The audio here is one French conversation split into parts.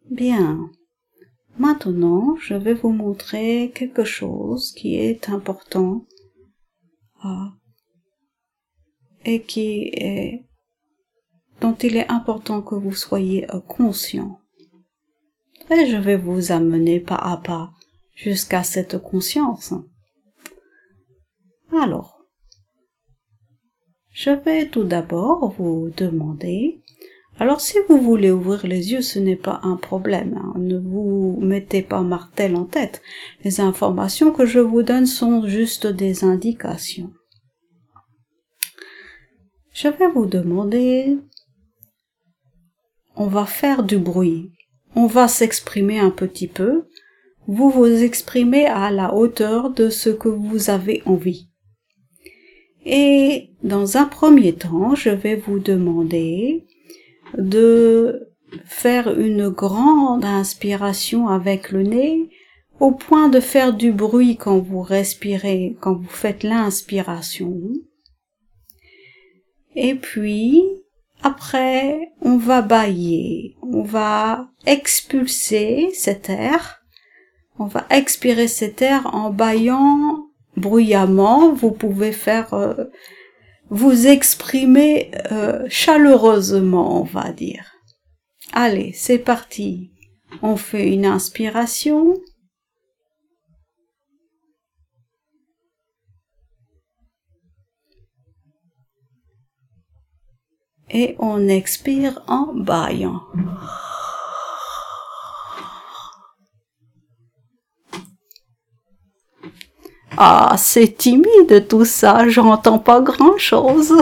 Bien. Maintenant, je vais vous montrer quelque chose qui est important et dont il est important que vous soyez conscient. Et je vais vous amener pas à pas jusqu'à cette conscience. Alors, je vais tout d'abord vous demander, alors si vous voulez ouvrir les yeux, ce n'est pas un problème, hein. Ne vous mettez pas martel en tête. Les informations que je vous donne sont juste des indications. Je vais vous demander, on va faire du bruit, on va s'exprimer un petit peu, vous vous exprimez à la hauteur de ce que vous avez envie. Et dans un premier temps, je vais vous demander de faire une grande inspiration avec le nez au point de faire du bruit quand vous respirez, quand vous faites l'inspiration. Et puis, après, on va bâiller, on va expulser cet air, on va expirer cet air en bâillant bruyamment. Vous pouvez faire vous exprimer chaleureusement, on va dire. Allez, c'est parti. On fait une inspiration. Et on expire en bâillant. Ah, c'est timide tout ça, j'entends pas grand-chose.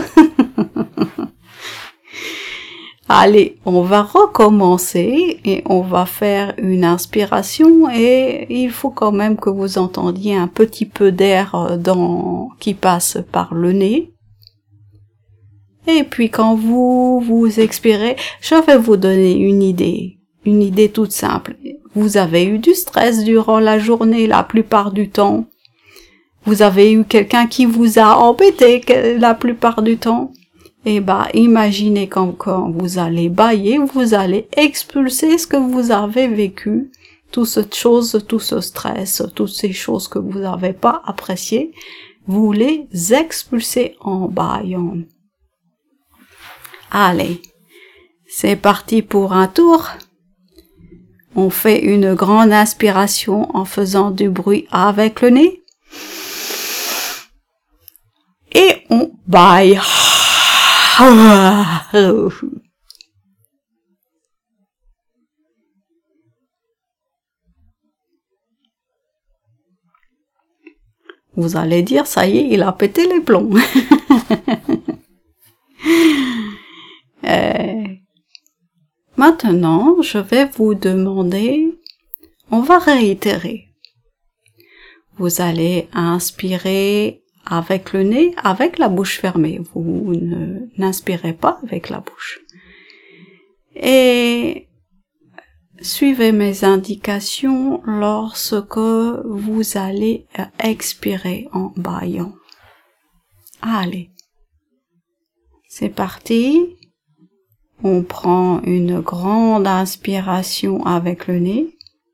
Allez, on va recommencer et on va faire une inspiration et il faut quand même que vous entendiez un petit peu d'air qui passe par le nez. Et puis quand vous expirez, je vais vous donner une idée toute simple. Vous avez eu du stress durant la journée la plupart du temps. Vous avez eu quelqu'un qui vous a embêté la plupart du temps. Et imaginez quand vous allez bâiller, vous allez expulser ce que vous avez vécu, toute cette chose, tout ce stress, toutes ces choses que vous n'avez pas appréciées, vous les expulsez en bâillant. Allez, c'est parti pour un tour. On fait une grande inspiration en faisant du bruit avec le nez. Et on bâille. Vous allez dire, ça y est, il a pété les plombs. Maintenant, je vais vous demander, on va réitérer. Vous allez inspirer avec le nez, avec la bouche fermée. Vous n'inspirez pas avec la bouche. Et suivez mes indications lorsque vous allez expirer en bâillant. Allez, c'est parti. On prend une grande inspiration avec le nez.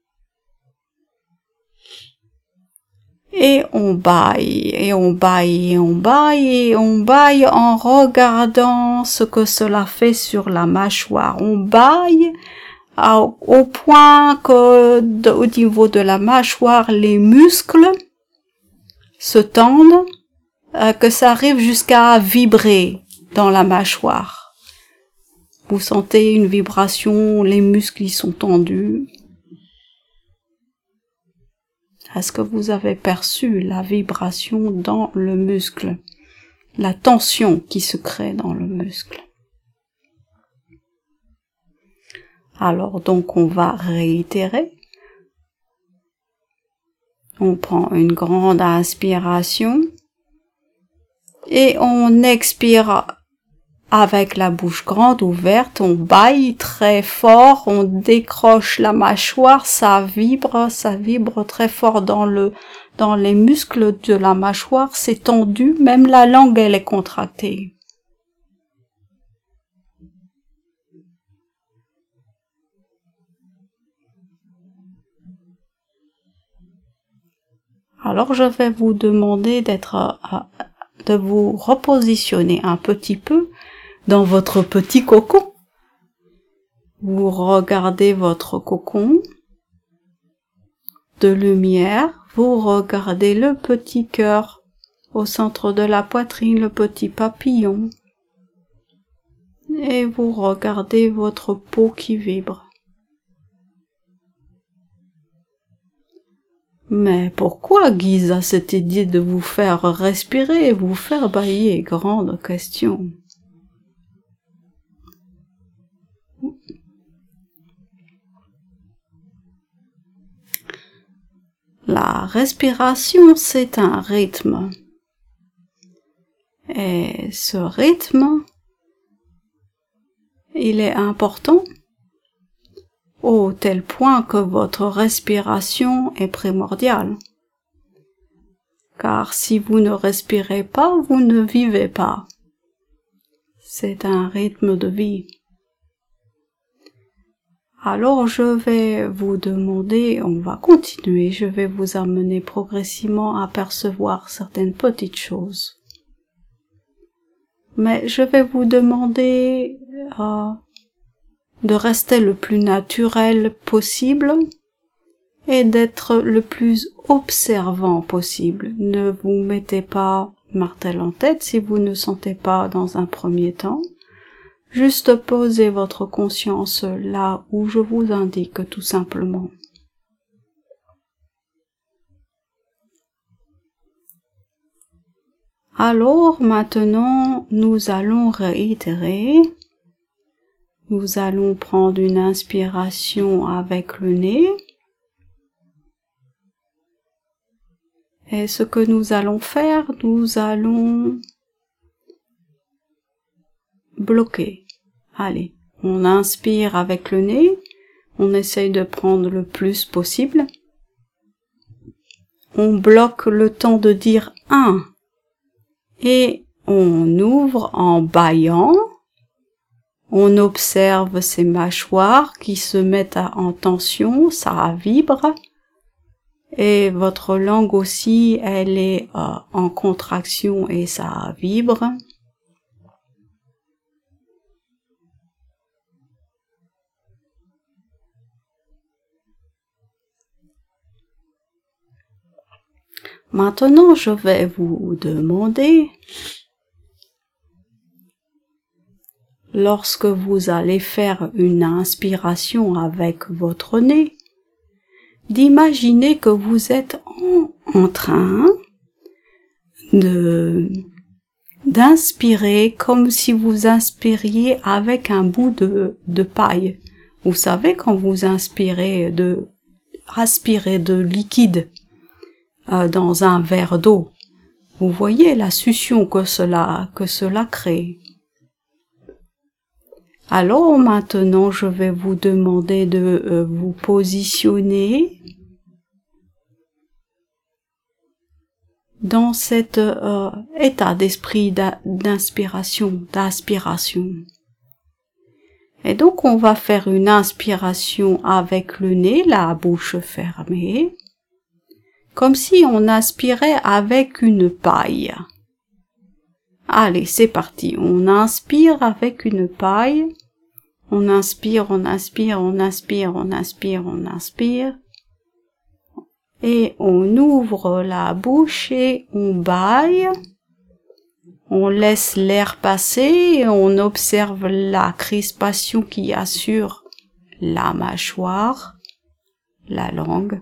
Et on bâille, et on bâille, et on bâille, et on bâille en regardant ce que cela fait sur la mâchoire. On bâille au point que au niveau de la mâchoire, les muscles se tendent, que ça arrive jusqu'à vibrer dans la mâchoire. Vous sentez une vibration, les muscles y sont tendus. Est-ce que vous avez perçu la vibration dans le muscle, la tension qui se crée dans le muscle? Alors donc on va réitérer. On prend une grande inspiration et on expire avec la bouche grande ouverte, on bâille très fort, on décroche la mâchoire, ça vibre très fort dans les muscles de la mâchoire, c'est tendu, même la langue elle est contractée. Alors je vais vous demander de vous repositionner un petit peu dans votre petit cocon. Vous regardez votre cocon de lumière, vous regardez le petit cœur au centre de la poitrine, le petit papillon, et vous regardez votre peau qui vibre. Mais pourquoi Guise a cette idée de vous faire respirer et vous faire bailler? Grande question. La respiration, c'est un rythme. Et ce rythme, il est important au tel point que votre respiration est primordiale. Car si vous ne respirez pas, vous ne vivez pas. C'est un rythme de vie. Alors je vais vous demander, on va continuer, je vais vous amener progressivement à percevoir certaines petites choses. Mais je vais vous demander de rester le plus naturel possible et d'être le plus observant possible. Ne vous mettez pas martel en tête si vous ne sentez pas dans un premier temps. Juste posez votre conscience là où je vous indique tout simplement. Alors maintenant, nous allons réitérer. Nous allons prendre une inspiration avec le nez. Et ce que nous allons faire, nous allons bloquer. Allez, on inspire avec le nez. On essaye de prendre le plus possible. On bloque le temps de dire 1. Et on ouvre en bâillant. On observe ses mâchoires qui se mettent en tension, ça vibre. Et votre langue aussi, elle est en contraction et ça vibre. Maintenant, je vais vous demander, lorsque vous allez faire une inspiration avec votre nez, d'imaginer que vous êtes en train d'inspirer comme si vous inspiriez avec un bout de paille. Vous savez, quand vous aspirez de liquide dans un verre d'eau, vous voyez la succion que cela crée. Alors maintenant, je vais vous demander de vous positionner dans cet état d'esprit d'aspiration. Et donc, on va faire une inspiration avec le nez, la bouche fermée, comme si on aspirait avec une paille. Allez, c'est parti. On inspire avec une paille. On inspire, on inspire, on inspire, on inspire, on inspire. Et on ouvre la bouche et on bâille. On laisse l'air passer et on observe la crispation qui assure la mâchoire, la langue.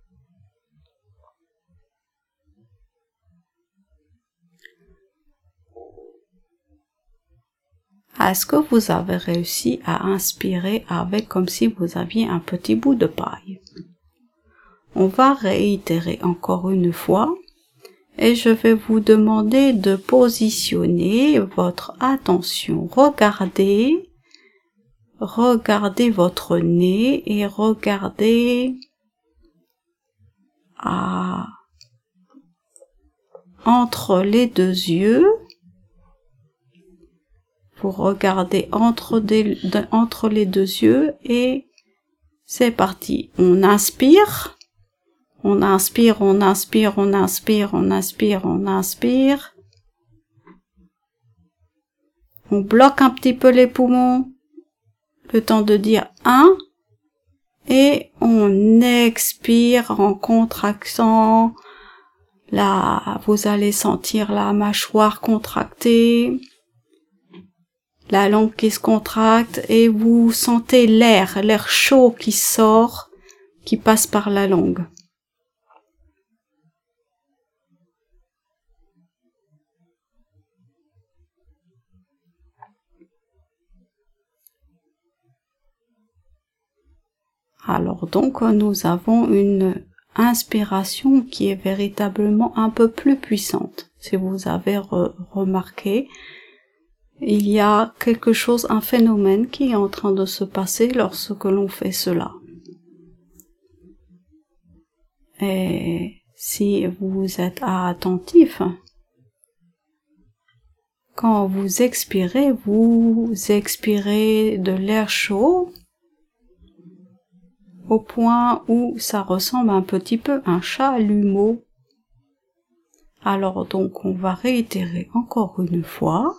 Est-ce que vous avez réussi à inspirer avec comme si vous aviez un petit bout de paille? On va réitérer encore une fois et je vais vous demander de positionner votre attention. Regardez votre nez et regardez entre les deux yeux. Vous regardez entre les deux yeux et c'est parti. On inspire, On inspire, on inspire, on inspire, on inspire, on inspire. On bloque un petit peu les poumons, le temps de dire 1, et on expire en contractant. Là, vous allez sentir la mâchoire contractée, la langue qui se contracte, et vous sentez l'air chaud qui sort, qui passe par la langue. Alors donc, nous avons une inspiration qui est véritablement un peu plus puissante. Si vous avez remarqué, il y a quelque chose, un phénomène qui est en train de se passer lorsque l'on fait cela. Et si vous êtes attentif, quand vous expirez de l'air chaud au point où ça ressemble un petit peu à un chalumeau. Alors donc on va réitérer encore une fois,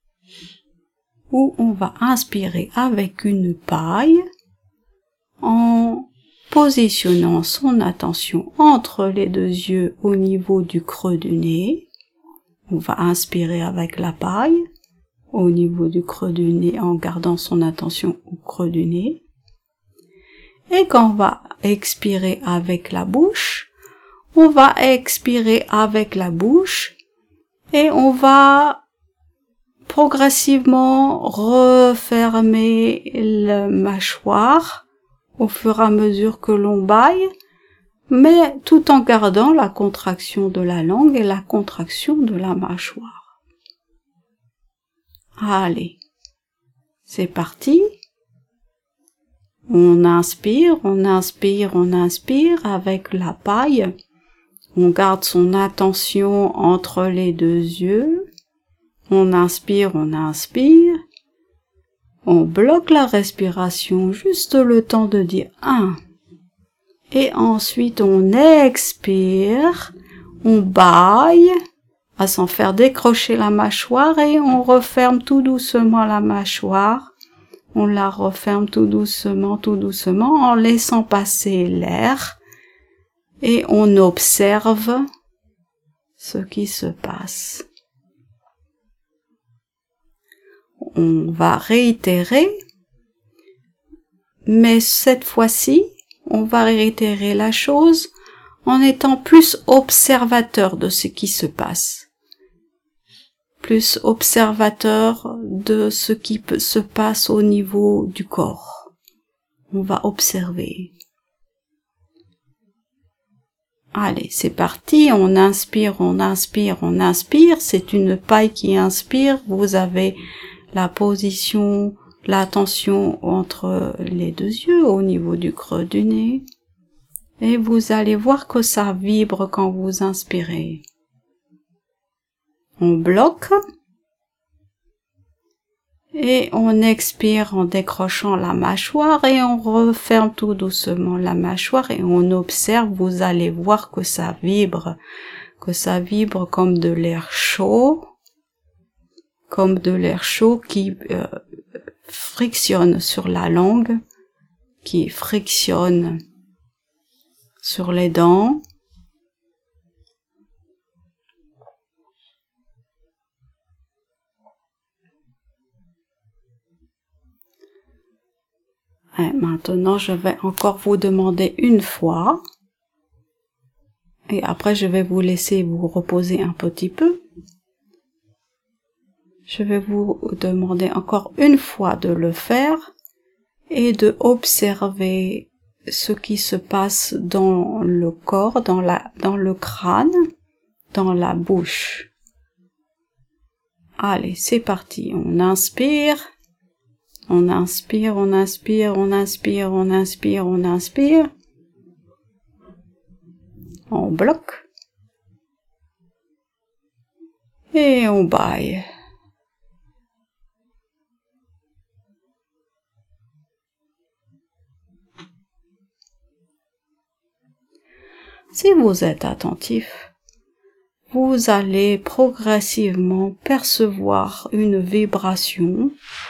où on va inspirer avec une paille en positionnant son attention entre les deux yeux au niveau du creux du nez. On va inspirer avec la paille au niveau du creux du nez en gardant son attention au creux du nez. Et quand on va expirer avec la bouche, on va expirer avec la bouche et on va progressivement refermer la mâchoire au fur et à mesure que l'on bâille, mais tout en gardant la contraction de la langue et la contraction de la mâchoire. Allez, c'est parti. On inspire, on inspire, on inspire avec la paille. On garde son attention entre les deux yeux. On inspire, on inspire. On bloque la respiration, juste le temps de dire 1. Et ensuite on expire, on bâille, à s'en faire décrocher la mâchoire et on referme tout doucement la mâchoire. On la referme tout doucement en laissant passer l'air et on observe ce qui se passe. On va réitérer, mais cette fois-ci, on va réitérer la chose en étant plus observateur de ce qui se passe. Plus observateur de ce qui se passe au niveau du corps. On va observer. Allez, c'est parti, on inspire, on inspire, on inspire. C'est une paille qui inspire. Vous avez la position, l'attention entre les deux yeux au niveau du creux du nez. Et vous allez voir que ça vibre quand vous inspirez. On bloque. Et on expire en décrochant la mâchoire et on referme tout doucement la mâchoire et on observe, vous allez voir que ça vibre comme de l'air chaud, qui frictionne sur la langue, qui frictionne sur les dents. Et maintenant, je vais encore vous demander une fois. Et après, je vais vous laisser vous reposer un petit peu. Je vais vous demander encore une fois de le faire et de observer ce qui se passe dans le corps, dans le crâne, dans la bouche. Allez, c'est parti. On inspire. On inspire, on inspire, on inspire, on inspire, on inspire. On bloque. Et on bâille. Si vous êtes attentif, vous allez progressivement percevoir une vibration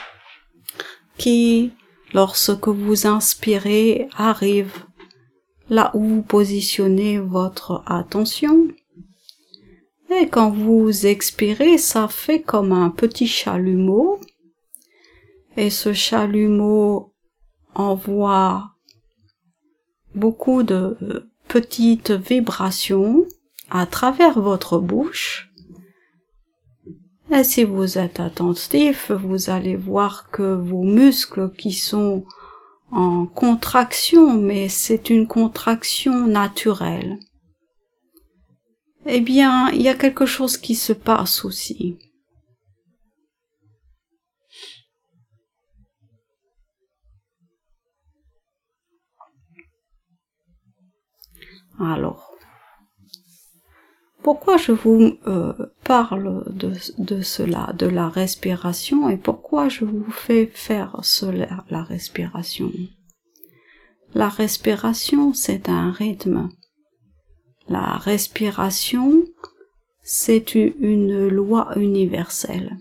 qui, lorsque vous inspirez, arrive là où vous positionnez votre attention. Et quand vous expirez, ça fait comme un petit chalumeau. Et ce chalumeau envoie beaucoup de petites vibrations à travers votre bouche. Et si vous êtes attentif, vous allez voir que vos muscles qui sont en contraction, mais c'est une contraction naturelle. Eh bien, il y a quelque chose qui se passe aussi. Alors, pourquoi je vous parle de cela, de la respiration, et pourquoi je vous fais faire cela, la respiration? La respiration, c'est un rythme. La respiration, c'est une loi universelle.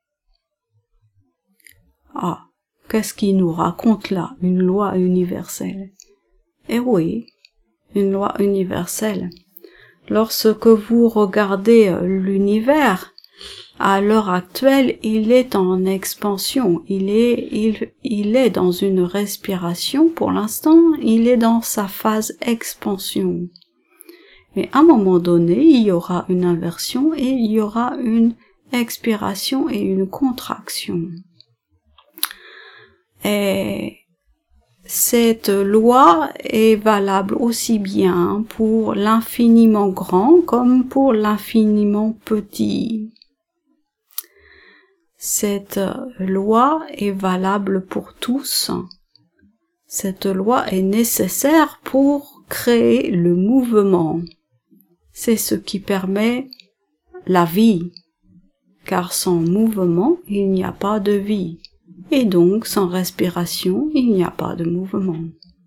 Ah, qu'est-ce qu'il nous raconte là, une loi universelle? Eh oui, une loi universelle. Lorsque vous regardez l'univers, à l'heure actuelle, il est en expansion, il est dans une respiration pour l'instant, il est dans sa phase expansion. Mais à un moment donné, il y aura une inversion et il y aura une expiration et une contraction. Et cette loi est valable aussi bien pour l'infiniment grand comme pour l'infiniment petit. Cette loi est valable pour tous. Cette loi est nécessaire pour créer le mouvement. C'est ce qui permet la vie, car sans mouvement, il n'y a pas de vie. Et donc, sans respiration, il n'y a pas de mouvement.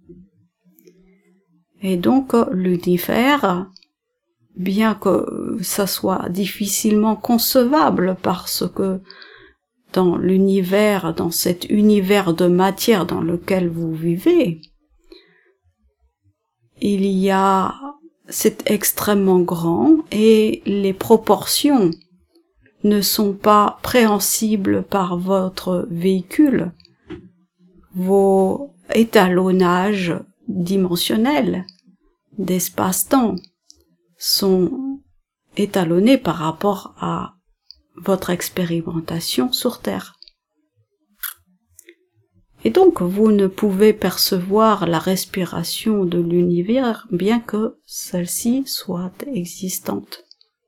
Et donc, l'univers, bien que ça soit difficilement concevable, parce que dans l'univers, dans cet univers de matière dans lequel vous vivez, c'est extrêmement grand et les proportions ne sont pas préhensibles par votre véhicule. Vos étalonnages dimensionnels d'espace-temps sont étalonnés par rapport à votre expérimentation sur Terre. Et donc, vous ne pouvez percevoir la respiration de l'univers bien que celle-ci soit existante.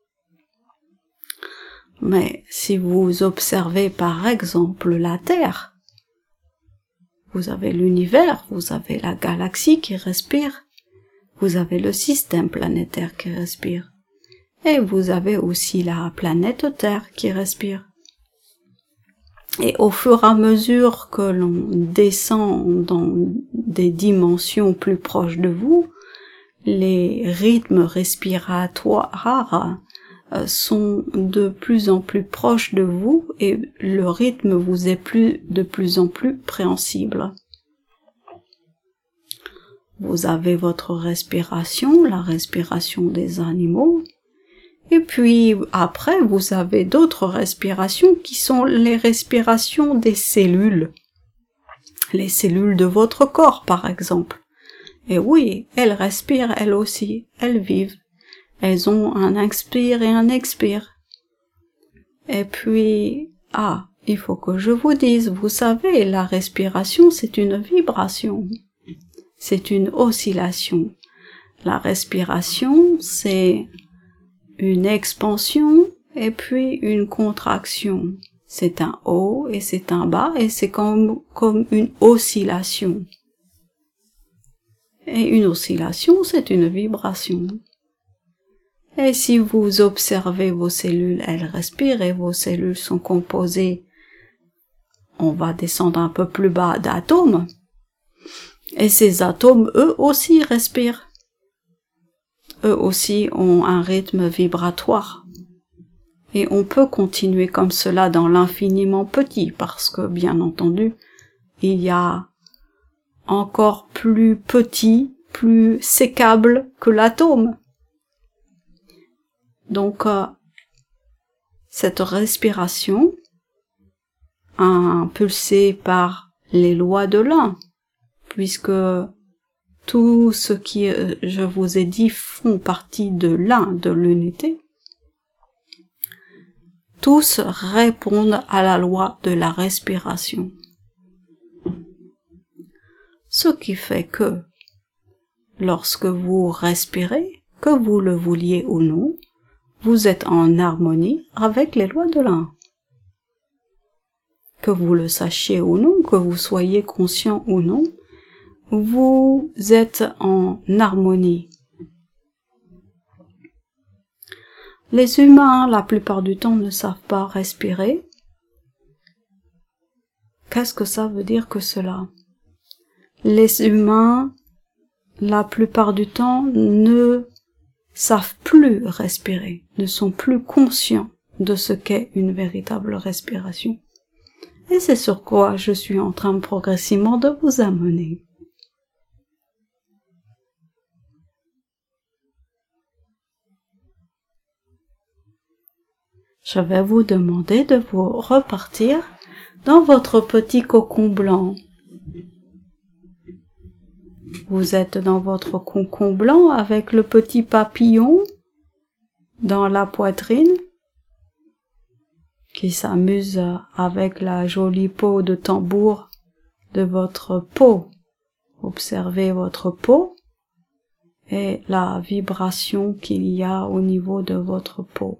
Mais si vous observez par exemple la Terre, vous avez l'univers, vous avez la galaxie qui respire, vous avez le système planétaire qui respire, et vous avez aussi la planète Terre qui respire. Et au fur et à mesure que l'on descend dans des dimensions plus proches de vous, les rythmes respiratoires sont de plus en plus proches de vous et le rythme vous est de plus en plus préhensible. Vous avez votre respiration, la respiration des animaux, et puis après vous avez d'autres respirations qui sont les respirations des cellules. Les cellules de votre corps par exemple. Et oui, elles respirent elles aussi, elles vivent. Elles ont un inspire et un expire. Et puis, il faut que je vous dise, vous savez, la respiration, c'est une vibration. C'est une oscillation. La respiration, c'est une expansion et puis une contraction. C'est un haut et c'est un bas et c'est comme une oscillation. Et une oscillation, c'est une vibration. Et si vous observez vos cellules, elles respirent et vos cellules sont composées, on va descendre un peu plus bas, d'atomes. Et ces atomes, eux aussi, respirent. eux aussi ont un rythme vibratoire. Et on peut continuer comme cela dans l'infiniment petit, parce que, bien entendu, il y a encore plus petit, plus sécable que l'atome. Donc, cette respiration, impulsée par les lois de l'un, puisque tout ce qui, je vous ai dit, font partie de l'un, de l'unité, tous répondent à la loi de la respiration. Ce qui fait que, lorsque vous respirez, que vous le vouliez ou non, vous êtes en harmonie avec les lois de l'un. Que vous le sachiez ou non, que vous soyez conscient ou non, vous êtes en harmonie. Les humains, la plupart du temps, ne savent pas respirer. Qu'est-ce que ça veut dire que cela? Les humains, la plupart du temps, ne savent plus respirer, ne sont plus conscients de ce qu'est une véritable respiration. Et c'est sur quoi je suis en train progressivement de vous amener. Je vais vous demander de vous repartir dans votre petit cocon blanc. Vous êtes dans votre cocon blanc avec le petit papillon dans la poitrine qui s'amuse avec la jolie peau de tambour de votre peau. Observez votre peau et la vibration qu'il y a au niveau de votre peau.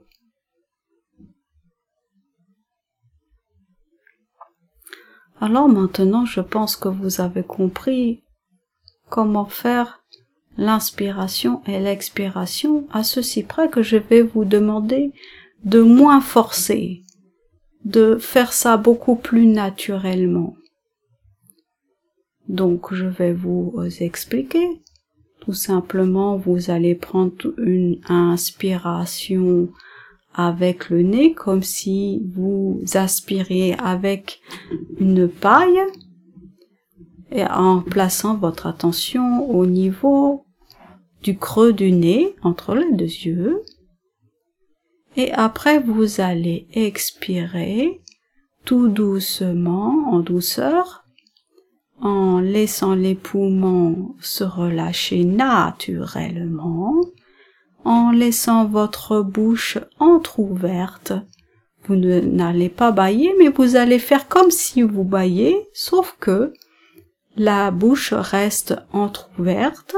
Alors maintenant, je pense que vous avez compris comment faire l'inspiration et l'expiration à ceci près que je vais vous demander de moins forcer, de faire ça beaucoup plus naturellement. Donc je vais vous expliquer. Tout simplement, vous allez prendre une inspiration avec le nez, comme si vous aspiriez avec une paille, et en plaçant votre attention au niveau du creux du nez, entre les deux yeux. Et après, vous allez expirer tout doucement, en douceur, en laissant les poumons se relâcher naturellement, en laissant votre bouche entrouverte. Vous n'allez pas bâiller, mais vous allez faire comme si vous bâillez, sauf que la bouche reste entrouverte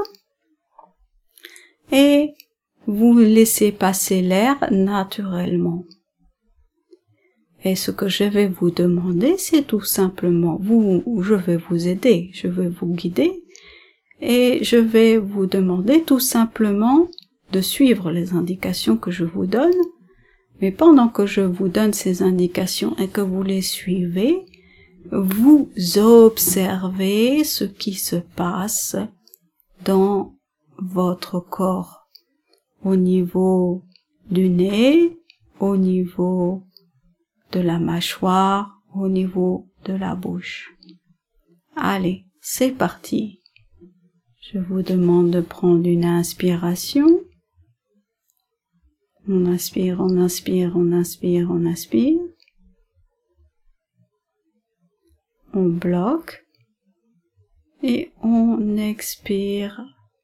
et vous laissez passer l'air naturellement. Et ce que je vais vous demander, c'est tout simplement, je vais vous aider, je vais vous guider, et je vais vous demander tout simplement de suivre les indications que je vous donne, mais pendant que je vous donne ces indications et que vous les suivez, vous observez ce qui se passe dans votre corps, au niveau du nez, au niveau de la mâchoire, au niveau de la bouche. Allez, c'est parti. Je vous demande de prendre une inspiration. On inspire, on inspire, on inspire, on inspire. On bloque et on expire.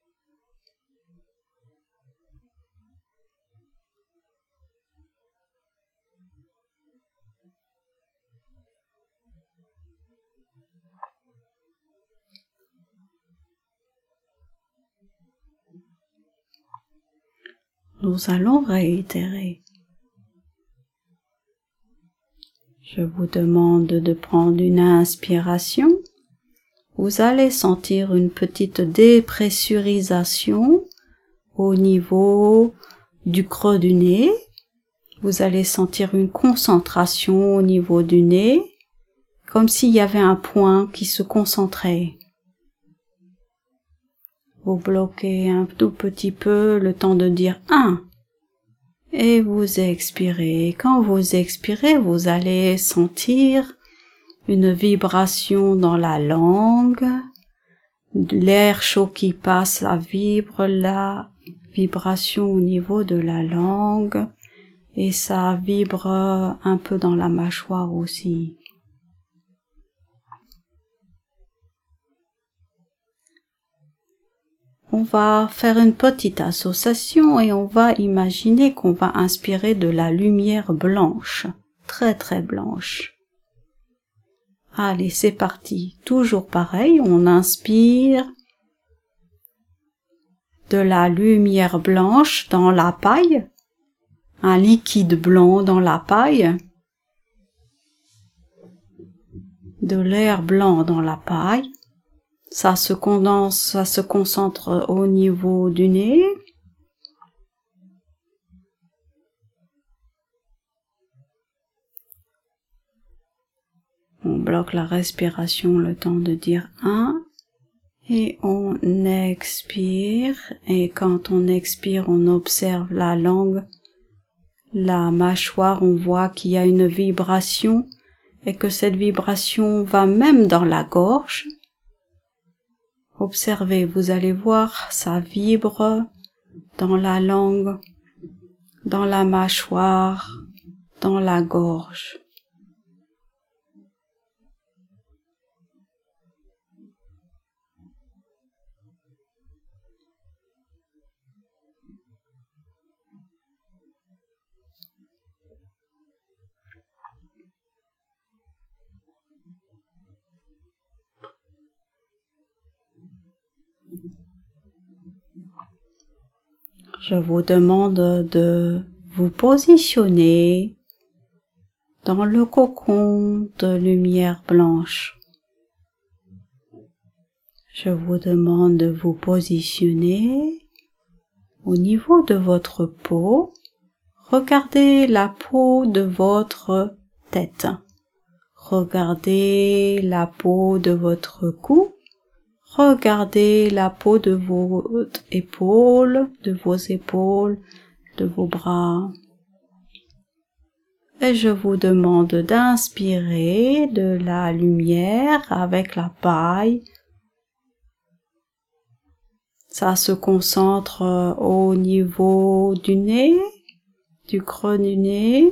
Nous allons réitérer. Je vous demande de prendre une inspiration. Vous allez sentir une petite dépressurisation au niveau du creux du nez. Vous allez sentir une concentration au niveau du nez, comme s'il y avait un point qui se concentrait. Vous bloquez un tout petit peu le temps de dire 1. Et vous expirez. Quand vous expirez, vous allez sentir une vibration dans la langue. L'air chaud qui passe, ça vibre, la vibration au niveau de la langue. Et ça vibre un peu dans la mâchoire aussi. On va faire une petite association et on va imaginer qu'on va inspirer de la lumière blanche, très très blanche. Allez, c'est parti. Toujours pareil, on inspire de la lumière blanche dans la paille, un liquide blanc dans la paille, de l'air blanc dans la paille. Ça se condense, ça se concentre au niveau du nez. On bloque la respiration le temps de dire 1. Et on expire. Et quand on expire, on observe la langue, la mâchoire. On voit qu'il y a une vibration et que cette vibration va même dans la gorge. Observez, vous allez voir, ça vibre dans la langue, dans la mâchoire, dans la gorge. Je vous demande de vous positionner dans le cocon de lumière blanche. Je vous demande de vous positionner au niveau de votre peau. Regardez la peau de votre tête. Regardez la peau de votre cou. Regardez la peau de vos épaules, de vos bras. Et je vous demande d'inspirer de la lumière avec la paille. Ça se concentre au niveau du nez, du creux du nez.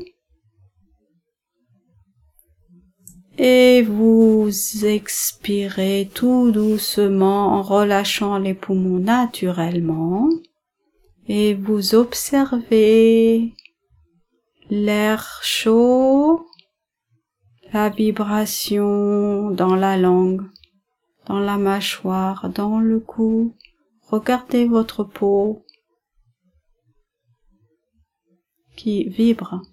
Et vous expirez tout doucement en relâchant les poumons naturellement. Et vous observez l'air chaud, la vibration dans la langue, dans la mâchoire, dans le cou. Regardez votre peau qui vibre.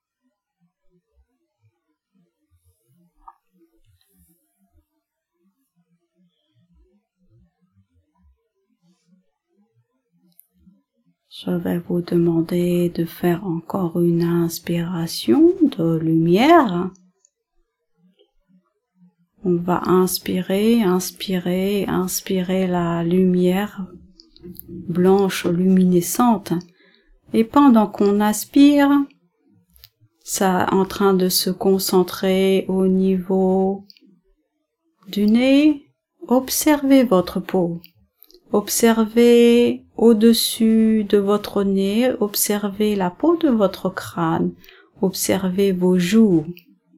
Je vais vous demander de faire encore une inspiration de lumière. On va inspirer la lumière blanche luminescente. Et pendant qu'on aspire, ça est en train de se concentrer au niveau du nez. Observez votre peau. Observez au-dessus de votre nez, observez la peau de votre crâne, observez vos joues.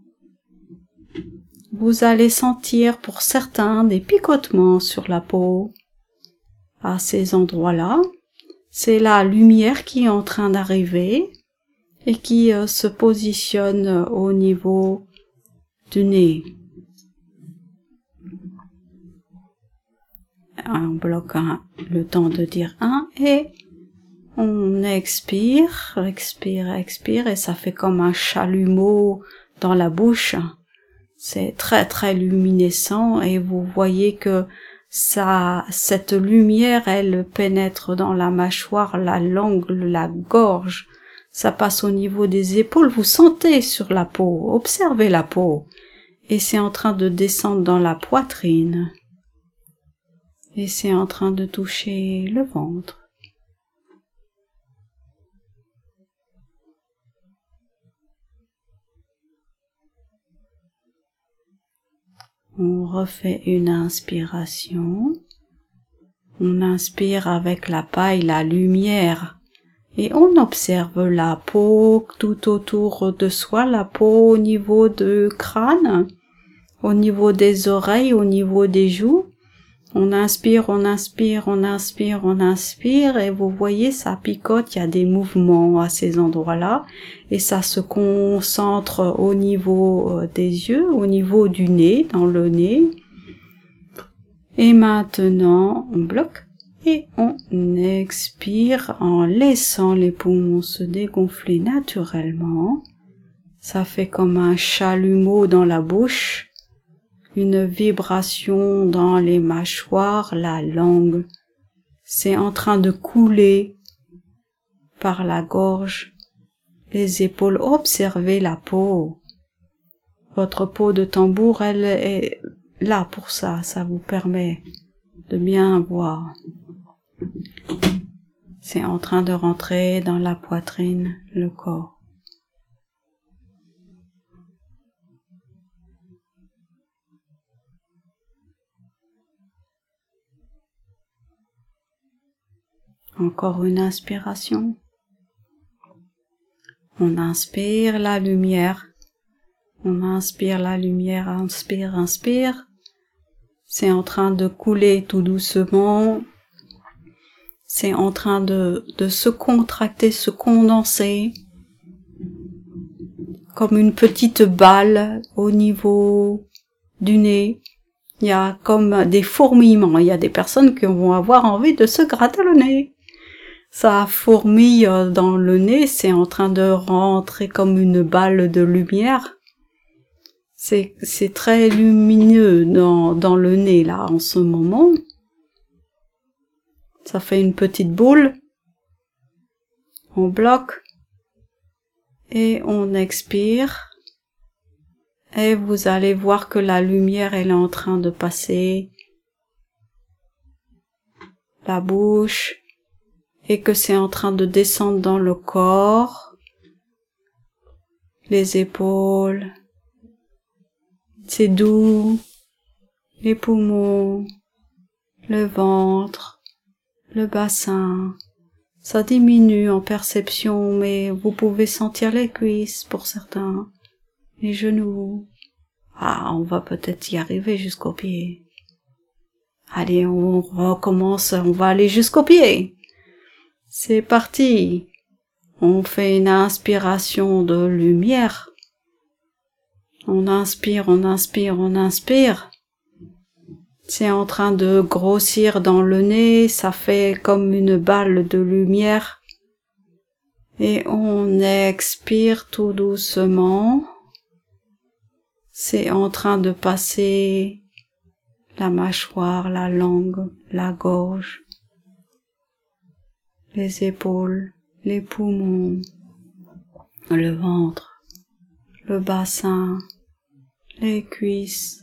Vous allez sentir pour certains des picotements sur la peau. À ces endroits-là, c'est la lumière qui est en train d'arriver et qui se positionne au niveau du nez. On bloque le temps de dire 1 et on expire et ça fait comme un chalumeau dans la bouche. C'est très très luminescent et vous voyez que cette lumière, elle pénètre dans la mâchoire, la langue, la gorge. Ça passe au niveau des épaules. Vous sentez sur la peau. Observez la peau. Et c'est en train de descendre dans la poitrine. Et c'est en train de toucher le ventre. On refait une inspiration. On inspire avec la paille la lumière et on observe la peau tout autour de soi, la peau au niveau du crâne, au niveau des oreilles, au niveau des joues. On inspire, on inspire, on inspire, on inspire et vous voyez ça picote, il y a des mouvements à ces endroits-là et ça se concentre au niveau des yeux, au niveau du nez, dans le nez. Et maintenant on bloque et on expire en laissant les poumons se dégonfler naturellement. Ça fait comme un chalumeau dans la bouche. Une vibration dans les mâchoires, la langue. C'est en train de couler par la gorge, les épaules. Observez la peau. Votre peau de tambour, elle est là pour ça. Ça vous permet de bien voir. C'est en train de rentrer dans la poitrine, le corps. Encore une inspiration. On inspire la lumière. On inspire la lumière, inspire, inspire. C'est en train de couler tout doucement. C'est en train de se contracter, se condenser. Comme une petite balle au niveau du nez. Il y a comme des fourmillements. Il y a des personnes qui vont avoir envie de se gratter le nez. Ça fourmille dans le nez, c'est en train de rentrer comme une balle de lumière. C'est très lumineux dans le nez là en ce moment. Ça fait une petite boule. On bloque et on expire. Et vous allez voir que la lumière elle est en train de passer la bouche. Et que c'est en train de descendre dans le corps, les épaules, c'est doux, les poumons, le ventre, le bassin. Ça diminue en perception, mais vous pouvez sentir les cuisses pour certains, les genoux. Ah, on va peut-être y arriver jusqu'aux pieds. Allez, on recommence, on va aller jusqu'aux pieds. C'est parti. On fait une inspiration de lumière. On inspire, on inspire, on inspire. C'est en train de grossir dans le nez, ça fait comme une balle de lumière. Et on expire tout doucement. C'est en train de passer la mâchoire, la langue, la gorge. Les épaules, les poumons, le ventre, le bassin, les cuisses.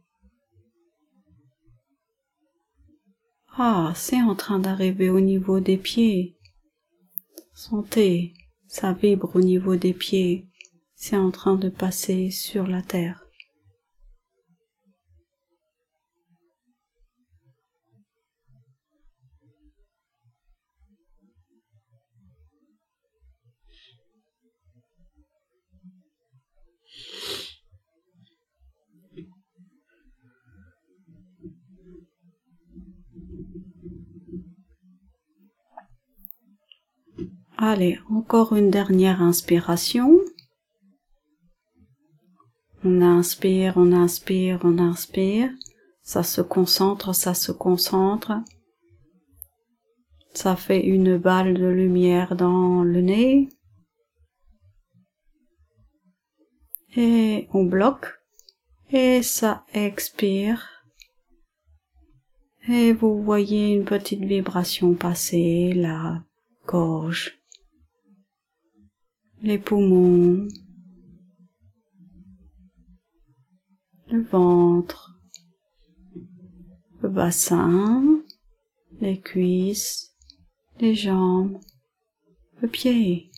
Ah, c'est en train d'arriver au niveau des pieds. Sentez, ça vibre au niveau des pieds. C'est en train de passer sur la terre. Allez, encore une dernière inspiration. On inspire, on inspire, on inspire. Ça se concentre, ça se concentre. Ça fait une balle de lumière dans le nez. Et on bloque. Et ça expire. Et vous voyez une petite vibration passer, la gorge, les poumons, le ventre, le bassin, les cuisses, les jambes, le pied.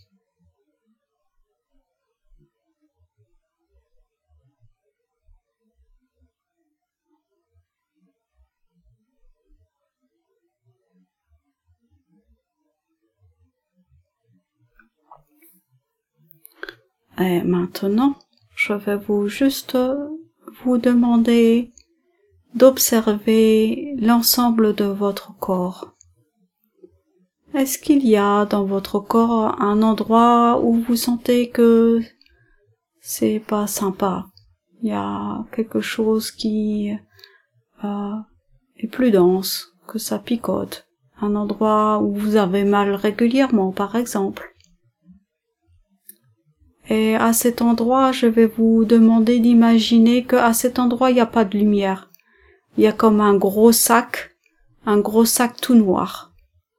Et maintenant, je vais vous demander d'observer l'ensemble de votre corps. Est-ce qu'il y a dans votre corps un endroit où vous sentez que c'est pas sympa? Il y a quelque chose qui est plus dense, que ça picote. Un endroit où vous avez mal régulièrement, par exemple. Et à cet endroit, je vais vous demander d'imaginer qu'à cet endroit, il n'y a pas de lumière. Il y a comme un gros sac tout noir.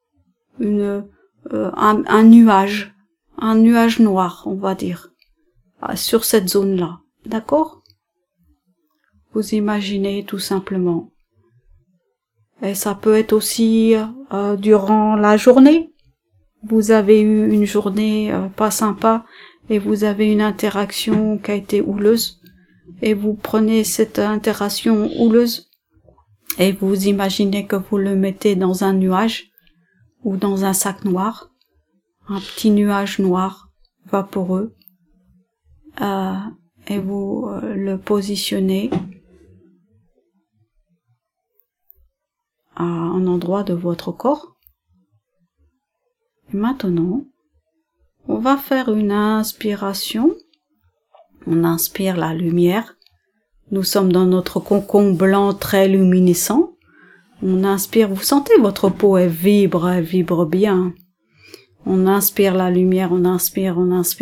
Un nuage noir, on va dire, sur cette zone-là. D'accord? Vous imaginez tout simplement. Et ça peut être aussi durant la journée. Vous avez eu une journée pas sympa et vous avez une interaction qui a été houleuse. Et vous prenez cette interaction houleuse et vous imaginez que vous le mettez dans un nuage ou dans un sac noir, un petit nuage noir vaporeux, et vous le positionnez à un endroit de votre corps. Et maintenant, on va faire une inspiration. On inspire la lumière. Nous sommes dans notre cocon blanc très luminescent. On inspire, vous sentez votre peau, elle vibre bien. On inspire la lumière, on inspire.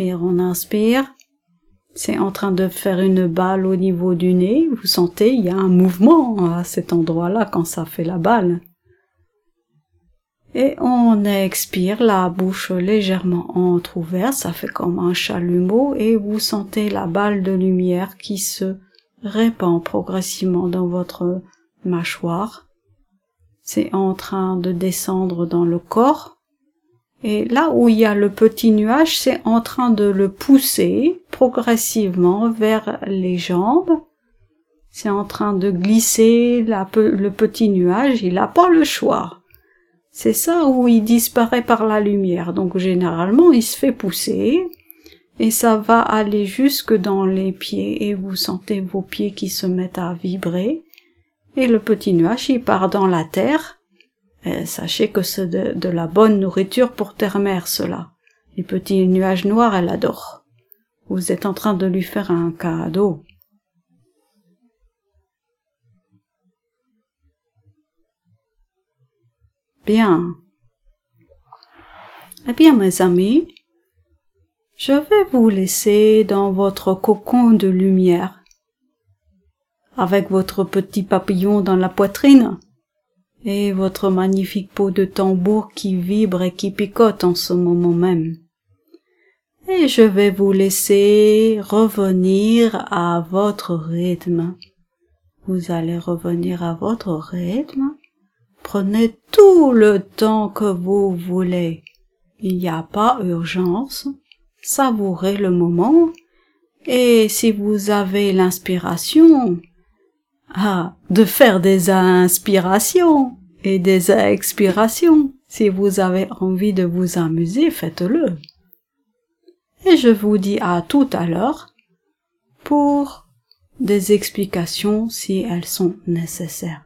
C'est en train de faire une balle au niveau du nez. Vous sentez, il y a un mouvement à cet endroit-là quand ça fait la balle. Et on expire, la bouche légèrement entrouverte, ça fait comme un chalumeau, et vous sentez la balle de lumière qui se répand progressivement dans votre mâchoire. C'est en train de descendre dans le corps. Et là où il y a le petit nuage, c'est en train de le pousser progressivement vers les jambes. C'est en train de glisser le petit nuage, il n'a pas le choix. C'est ça où il disparaît par la lumière. Donc généralement, il se fait pousser et ça va aller jusque dans les pieds et vous sentez vos pieds qui se mettent à vibrer. Et le petit nuage, il part dans la terre. Et sachez que c'est de la bonne nourriture pour terre-mère, cela. Les petits nuages noirs, elle adore. Vous êtes en train de lui faire un cadeau. Bien. Eh bien, mes amis, je vais vous laisser dans votre cocon de lumière, avec votre petit papillon dans la poitrine, et votre magnifique peau de tambour qui vibre et qui picote en ce moment même. Et je vais vous laisser revenir à votre rythme. Vous allez revenir à votre rythme. Prenez tout le temps que vous voulez. Il n'y a pas urgence. Savourez le moment. Et si vous avez l'inspiration, de faire des inspirations et des expirations. Si vous avez envie de vous amuser, faites-le. Et je vous dis à tout à l'heure pour des explications si elles sont nécessaires.